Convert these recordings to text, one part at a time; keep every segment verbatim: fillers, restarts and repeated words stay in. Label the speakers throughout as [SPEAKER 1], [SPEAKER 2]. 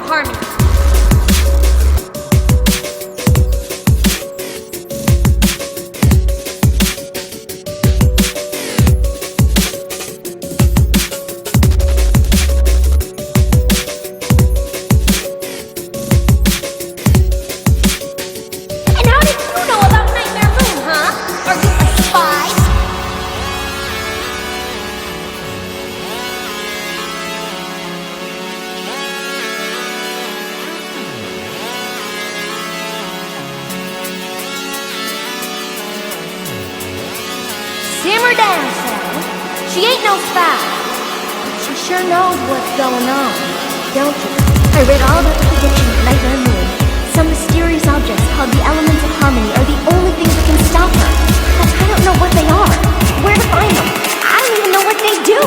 [SPEAKER 1] harmony.
[SPEAKER 2] Simmer down, Sally. She ain't no spy. But she sure knows what's going on, don't you? I read all about the prediction of Nightmare Moon. Some mysterious objects called the Elements of Harmony are the only things that can stop her. But I don't know what they are, where to find them. I don't even know what they do.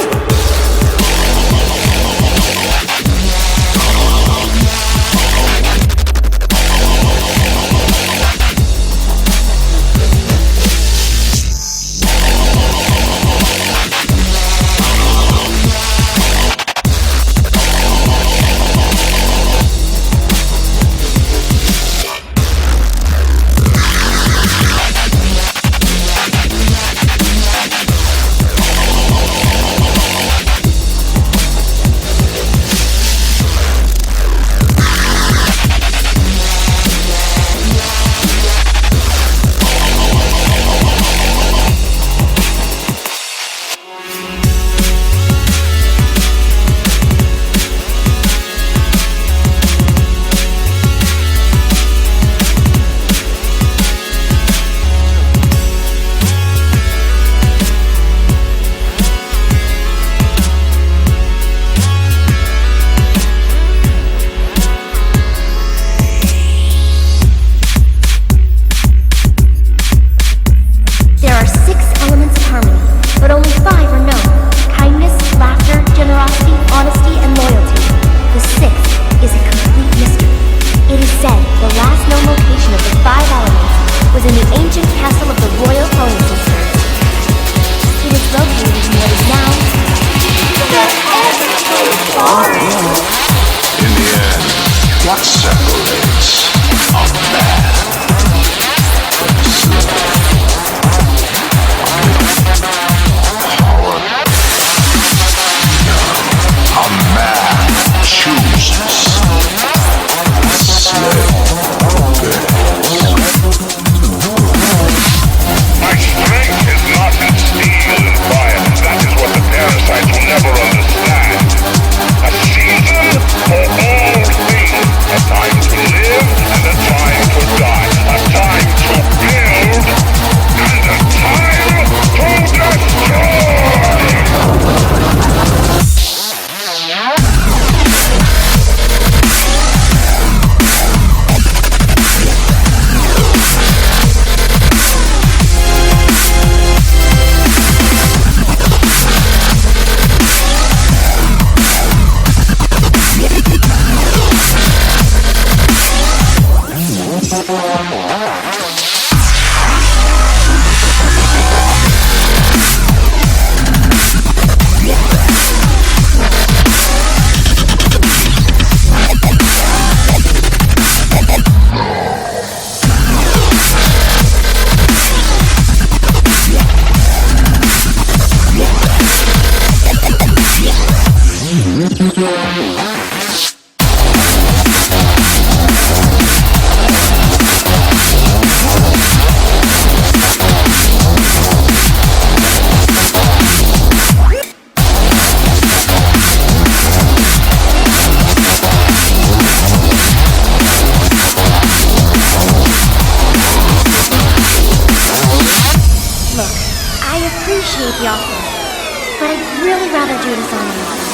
[SPEAKER 2] The offer, but I'd really rather do this on my own.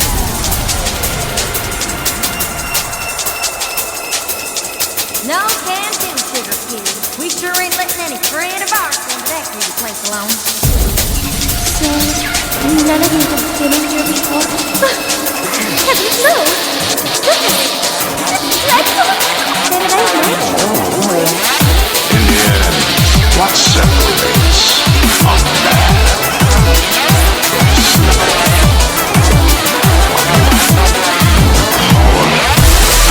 [SPEAKER 1] No can do, Sugar Cube. We sure ain't letting any friend of ours come back to the place alone.
[SPEAKER 2] So, none of you have been in here before? Have you moved? Goodness! Excellent! Then it ain't me.
[SPEAKER 3] In the end, what separates a man from a slave?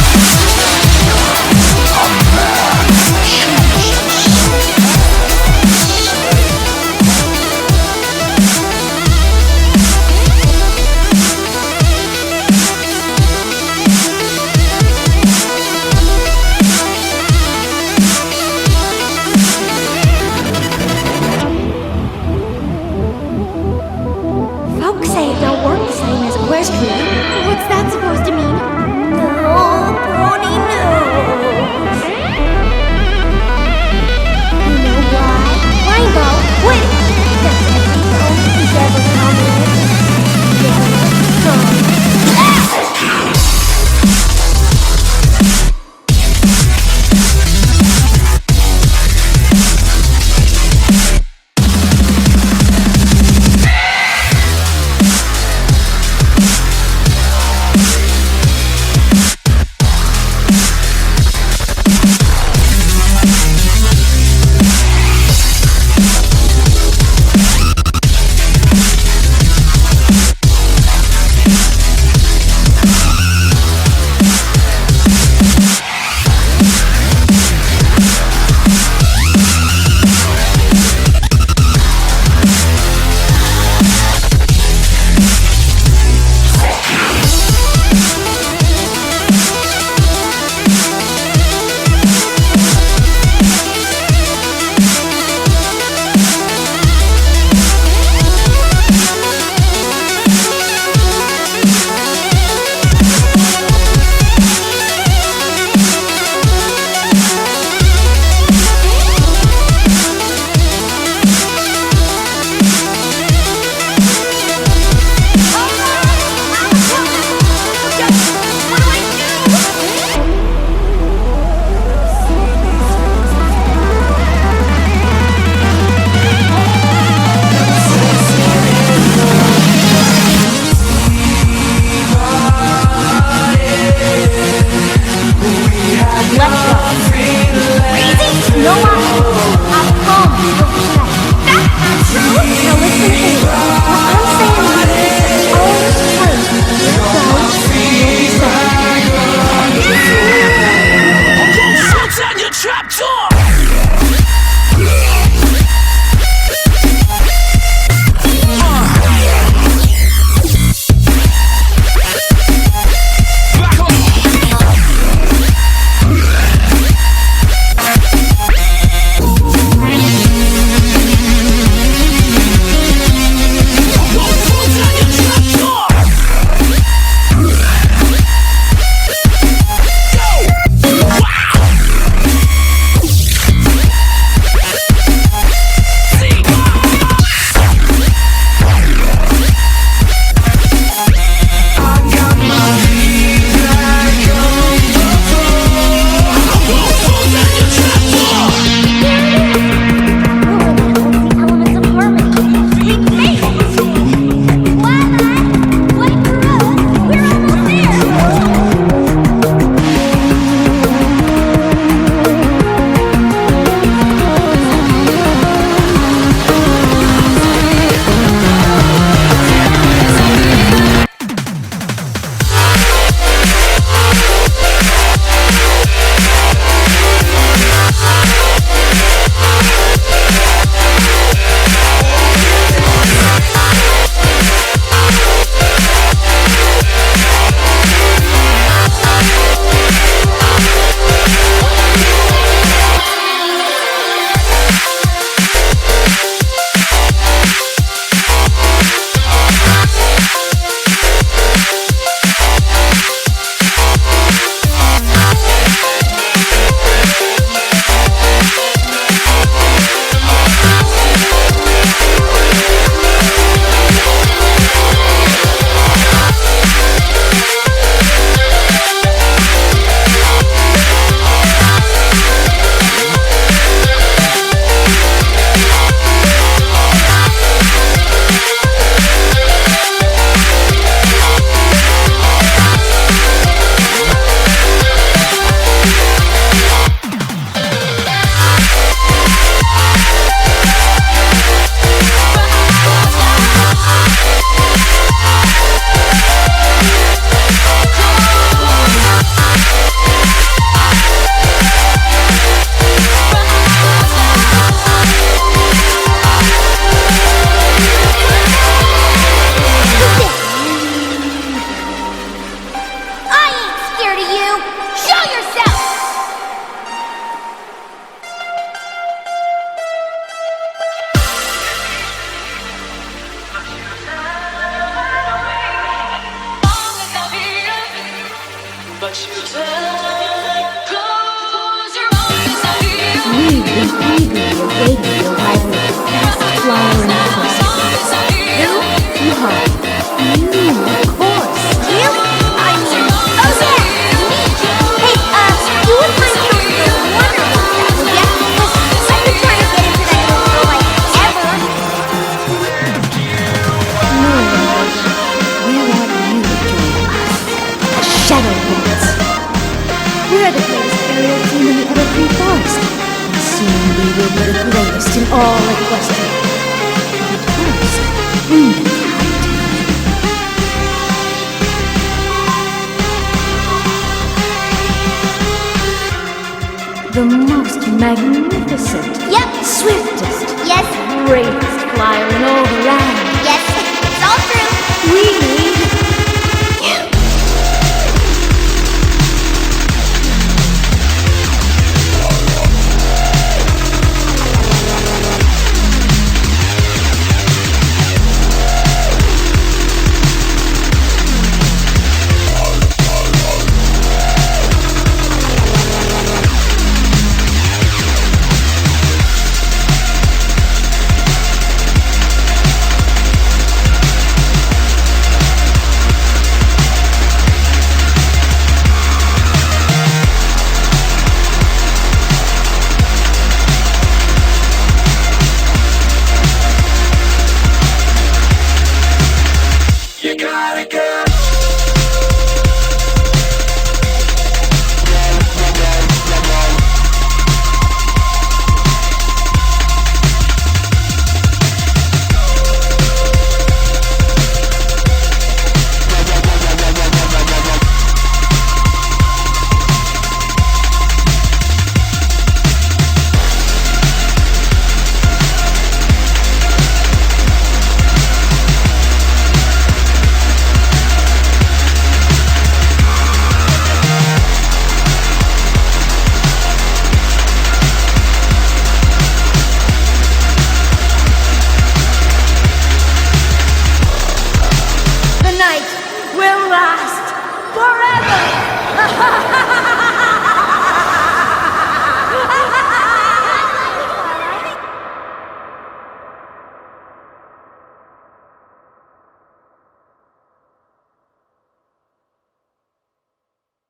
[SPEAKER 2] eagerly awaiting the arrival of the best flyer in the force.
[SPEAKER 1] Who?
[SPEAKER 2] You, Harvey. You, of course.
[SPEAKER 1] Really? I mean, oh yeah, me. Hey, uh, you wouldn't mind showing me those Wonder Woman stuff, would ya? 'Cause I've been trying to get into that little girl like ever.
[SPEAKER 2] No, where are you joining us? The Shadow Dance. We're the greatest aerial team in the Evergreen Forest. And soon we will be the greatest in all Equestria. But first, we need to hide. The most magnificent,
[SPEAKER 1] Yep.
[SPEAKER 2] swiftest,
[SPEAKER 1] Yes.
[SPEAKER 2] greatest flyer in